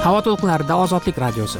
Havo to'lqinlarida Ozodlik radiosi.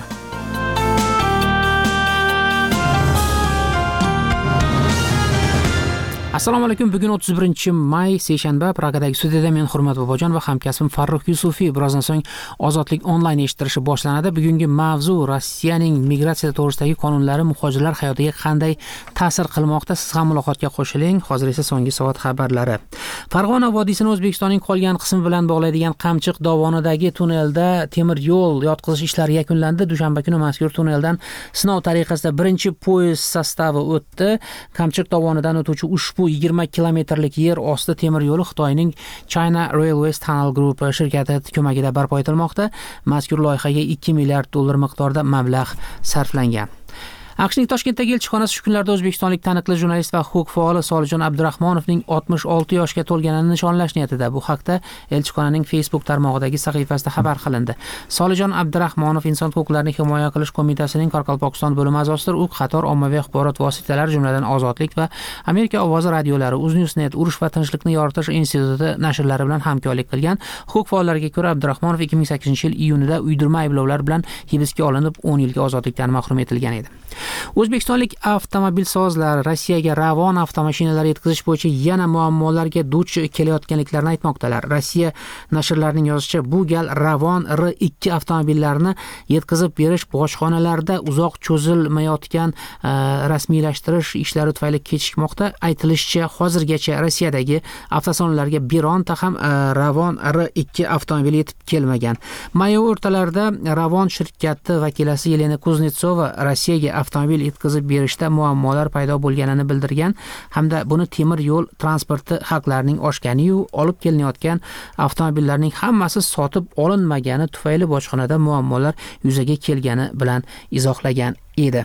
Assalomu alaykum. Bugun 31-may seshanba. Pragadagi studiyada men Hurmat Bobojon va hamkasbim Farruh Yusufiy. Birozdan so'ng Ozodlik onlayn eshittirishi boshlanadi. Bugungi mavzu Rossiyaning migratsiya to'g'risidagi qonunlari muhojirlar hayotiga qanday ta'sir qilmoqda? Siz ham muloqotga qo'shiling. Hozir esa so'nggi soat xabarlari. Farg'ona vodiysini O'zbekistonning qolgan qismi bilan bog'laydigan Qamchiq dovonidagi tunnelda temir yo'l yotqizish ishlari yakunlandi. Dushanba kuni mazkur tunneldan sinov tariqasida birinchi poyezd sostavi o'tdi. Qamchiq dovonidan o'tuvchi ushbu 20 kilometrlik yer osti temir yo'li Xitoyning China Railways Tunnel Group shirkati ko'magida barpo etilmoqda. Mazkur loyihaga 2 milliard dollar miqdorida mablag' sarflangan. AQShning Toshkentdagi elchixonasi shu kunlarda o'zbekistonlik taniqli jurnalist va huquq faoli Solijon Abdurahmonovning 66 yoshga to'lganini nishonlash niyatida. Bu haqda elchixonaning Facebook tarmog'idagi sahifasida xabar qilindi. Solijon Abdurahmonov Inson huquqlarini himoya qilish qo'mitasining Qoraqalpog'iston bo'limi a'zosidir. U qator ommaviy axborot vositalari, jumladan Ozodlik va Amerika ovozi radiolari, UzNewsNet, Urush va tinchlikni yoritish instituti nashrlari bilan hamkorlik qilgan. Huquq faollariga ko'ra, Abdurahmonov 2008-yil iyunida uydirma ayblovlar bilan hibsga olinib, 10 yilga ozodlikdan mahrum etilgan edi. O'zbekistonlik avtomobilsozlar Rossiyaga Ravon avtomashinalar yetkazish bo'yicha yana muammolarga duch kelayotganliklarini aytmoqdalar. Rossiya nashrlarining yozishicha, bu gal Ravon R2 avtomobillarini yetkazib berish bojxonalarda uzoq cho'zilmayotgan rasmiylashtirish ishlari tufayli kechikmoqda. Aytilishicha, hozirgacha Rossiyadagi avtosalonlarga bironta ham Ravon R2 avtomobili yetib kelmagan. May o'rtalarida Ravon shirkati vakilasi Yelena Kuznetsova Rossiyaga avtomobil yetkazib berishda muammolar paydo bo'lganini bildirgan hamda buni temir yo'l transporti haqlarining oshgani-yu olib kelinayotgan avtomobillarning hammasi sotib olinmagani tufayli bojxonada muammolar yuzaga kelgani bilan izohlagan edi.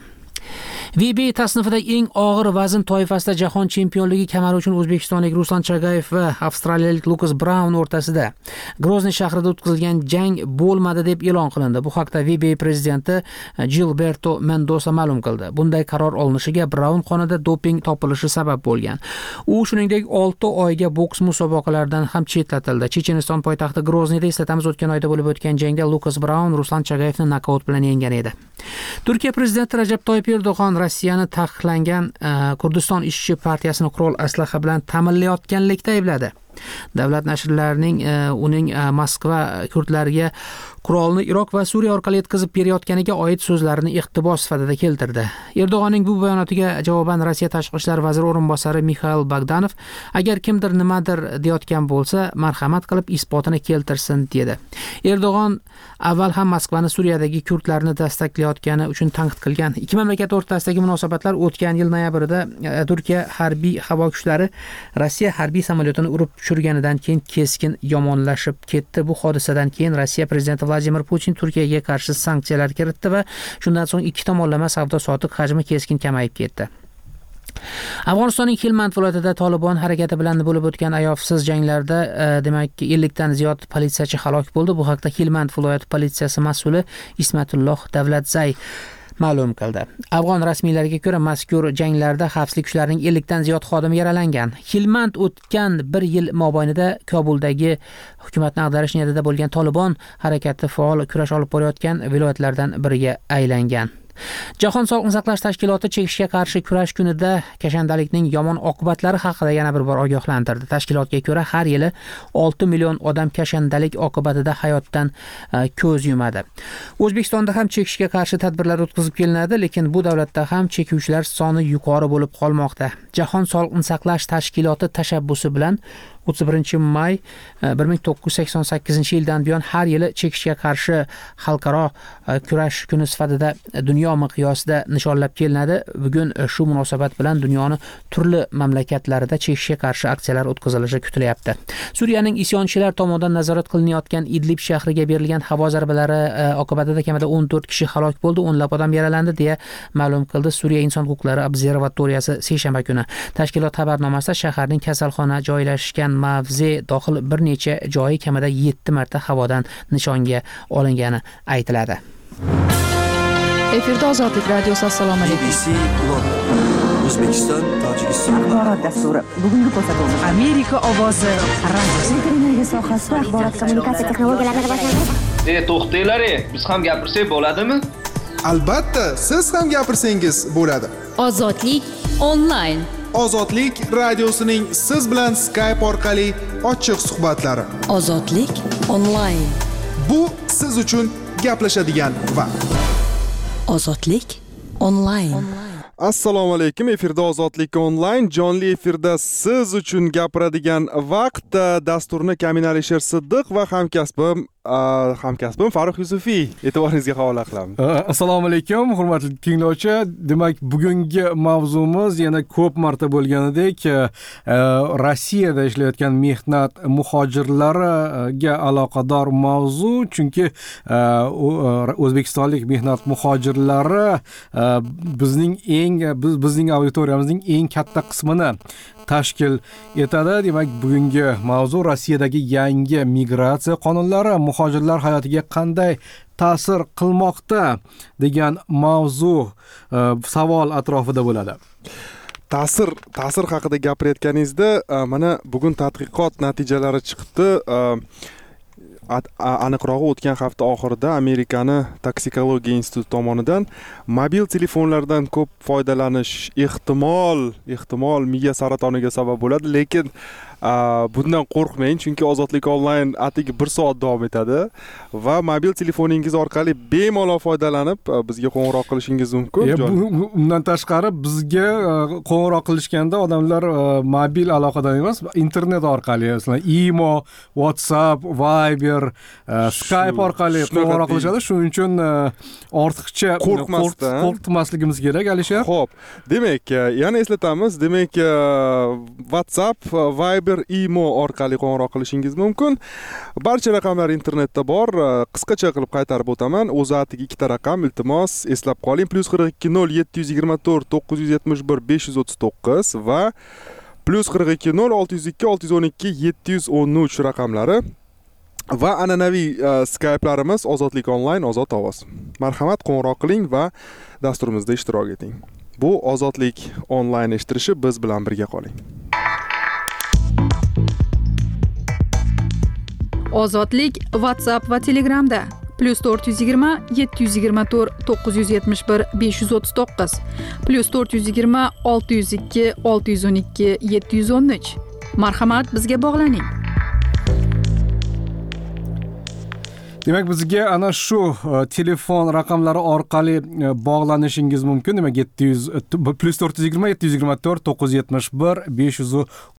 WBA tasnifidagi eng og'ir vazn toifasida jahon chempionligi kamari uchun o'zbekistonlik Ruslan Chagayev va avstraliyalik Lucas Brown o'rtasida Grozniy shahrida o'tkazilgan jang bo'lmadi deb e'lon qilindi. Bu haqda WBA prezidenti Gilberto Mendoza ma'lum qildi. Bunday qaror olinishiga Brown qonida doping topilishi sabab bo'lgan. U shuningdek 6 oyga boks musobaqalaridan ham chetlatildi. Checheniston poytaxti Grozniyda eslatamiz, o'tgan oyda bo'lib o'tgan jangda Lucas Brown Ruslan Chagayevni nokaut bilan yenggan edi. Turkiya prezidenti Rajab Toyyib Erdo'g'on Rossiyani taqiqlangan Kurdiston ishchi partiyasini qurol aslaha bilan ta'minlayotganlikda aybladi. Davlat nashrlarining uning Moskva kurdlariga qurolni Iroq va Suriya orqali yetkazib berayotganiga oid so'zlarini iqtibos sifatida keltirdi. Erdo'g'onning bu bayonotiga javoban Rossiya tashqi ishlar vaziri o'rinbosari Mikhail Bogdanov, agar kimdir nimadir deyotgan bo'lsa, marhamat qilib isbotini keltirsin dedi. Erdo'g'on avval ham Moskvani Suriyadagi kurdlarni destaklayotgani uchun tanqid qilgan. Ikki mamlakat o'rtasidagi munosabatlar o'tgan yil noyabrida Turkiya harbiy havo kuchlari Rossiya harbiy samolyotini urib tushirganidan keyin keskin yomonlashib ketdi. Bu hodisadan keyin Rossiya prezidenti Vladimir Putin Turkiyaga qarshi sanksiyalar kiritdi va shundan so'ng ikki tomonlama savdo-sotiq hajmi keskin kamayib ketdi. Afg'onistonning Helmand viloyatida Tolibon harakati bilan bo'lib o'tgan ayovsiz janglarda demak 50 dan ziyod politsiyachi halok bo'ldi. Bu haqda Helmand viloyati politsiyasi mas'uli Ismatulloh Davlatzay ma'lum qildi. Afg'on rasmiylariga ko'ra, mazkur janglarda xavfsizlik kuchlarining 50 dan ziyod xodimi yaralangan. Helmand o'tgan 1 yil mobaynida Kobuldagi hukumatni ag'darish niyatida bo'lgan Tolibon harakati faol kurash olib borayotgan viloyatlardan biriga aylangan. Jahon sog'liqni saqlash tashkiloti chekishga qarshi kurash kunida kashandalikning yomon oqibatlari haqida yana bir bor ogohlantirdi. Tashkilotga ko'ra, har yili 6 million odam kashandalik oqibatida hayotdan ko'z yumadi. O'zbekistonda ham chekishga qarshi tadbirlar o'tkazib kelinadi, lekin bu davlatda ham chekuvchilar soni yuqori bo'lib qolmoqda. Jahon sog'liqni saqlash tashkiloti tashabbusi bilan 31-may 1988-yildan buyon har yili chekishga qarshi xalqaro kurash kuni sifatida dunyo miqyosida nishonlab kelinadi. Bugun shu munosabat bilan dunyoning turli mamlakatlarida chekishga qarshi aksiyalar o'tkazilishi kutilyapti. Suriyaning isyonchilar tomonidan nazorat qilinayotgan Idlib shahriga berilgan havo zarbalari oqibatida kamida 14 kishi halok bo'ldi, o'nlab odam yaralandi deya ma'lum qildi Suriya inson huquqlari observatoriyasi seshanba kuni. Tashkilot xabarnomasida shaharning kasalxona joylashgan mavze dohil bir necha joyi kamida 7 marta havodan nishonga olingani aytiladi. Efirda Ozodlik radiosi. Assalomu alaykum. O'zbekiston, Tojikiston. Axborot dasturi. Bugungi ko'rsatuvimiz Amerika ovozi radiosi. televiziya sohasida axborot kommunikatsiya texnologiyalarini rivojlantirish. To'xtanglar, biz ham gapirsak bo'ladimi? Albatta, siz ham gapirsangiz bo'ladi. Ozodlik onlayn. Ozodlik radiosining siz bilan Skype orqali ochiq suhbatlari. Ozodlik onlayn. Bu siz uchun gaplashadigan vaqt. Ozodlik onlayn. Assalomu alaykum. Efirda Ozodlik onlayn, jonli efirda siz uchun gapiradigan vaqt. Dasturni Kamin Alisher Siddiq va hamkasbim Farruh Yusufiy e'tiboringizga havola qilamiz. Assalomu alaykum, hurmatli tinglovchi. Demak, bugungi mavzumiz yana ko'p marta bo'lganidek, Rossiyada ishlayotgan mehnat muhojirlariga aloqador mavzu, chunki o'zbekistonlik mehnat muhojirlari bizning auditoriyamizning eng katta qismini tashkil etadi. Demak, bugungi mavzu Rossiyadagi yangi migratsiya qonunlari muhojirlar hayotiga qanday ta'sir qilmoqda degan mavzu savol atrofida bo'ladi. Ta'sir haqida gapirayotganingizda, mana bugun tadqiqot natijalari chiqdi. Aniqrog'i o'tgan hafta oxirida Amerikani toksikologiya instituti tomonidan mobil telefonlardan ko'p foydalanish ehtimol miya saratoniga sabab bo'ladi, lekin bundan qo'rqmang, chunki Ozodlik onlayn atigi 1 soat davom etadi va mobil telefoningiz orqali bemalol foydalanib bizga qo'ng'iroq qilishingiz mumkin. Undan tashqari bizga qo'ng'iroq qilishganda odamlar mobil aloqadan emas, internet orqali, masalan, imo, WhatsApp, Viber, Skype orqali qo'ng'iroq qilishadi. Shuning uchun ortiqcha qo'rqmasligimiz kerak, Alisher. Xo'p, demak, yana eslatamiz. Demak, WhatsApp, Viber, imo orqali qo'ng'iroq qilishingiz mumkin. Barcha raqamlar internetda bor. Qisqacha qilib qaytarib o'taman. O'zatiga ikkita raqam, iltimos eslab qoling. +42 0724 971 539 va +42 0602 612 713 raqamlari. Va an'anaviy Skype'larimiz Ozodlik onlayn, Ozod ovoz. Marhamat, qo'ng'iroq qiling va dasturimizda ishtirok eting. Bu Ozodlik onlayn eshittirishi, biz bilan birga qoling. Ozodlik WhatsApp va Telegramda +420 724 971 539 +420 602 612 713. Marhamat, bizga bog'laning. Demak, bizga ana shu telefon raqamlari orqali bog'lanishingiz mumkin. Demak, +420 724 971 500